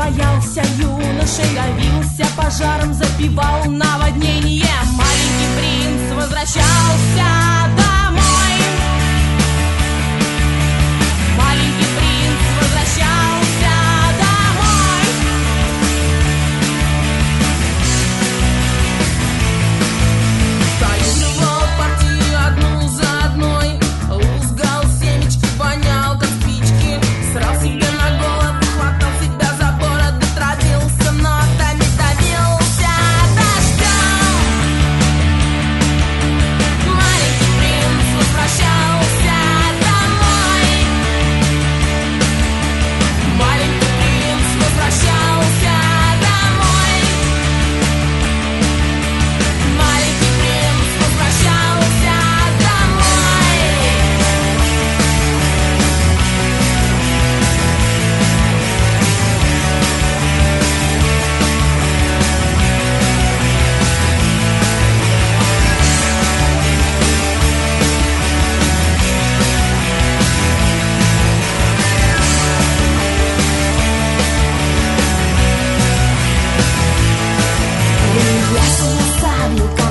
боялся юношей, давился пожаром, запивал наводнение. Маленький принц возвращался домой. Маленький принц возвращался домой. Стоял партии одну за одной, лузгал семечки, вонял как спички, срал себе на голову, хватал себя за бороду, травился нотами, давился дождем. Маленький принц возвращался домой. Маленький принц возвращался домой. Маленький принц возвращался домой. Я садил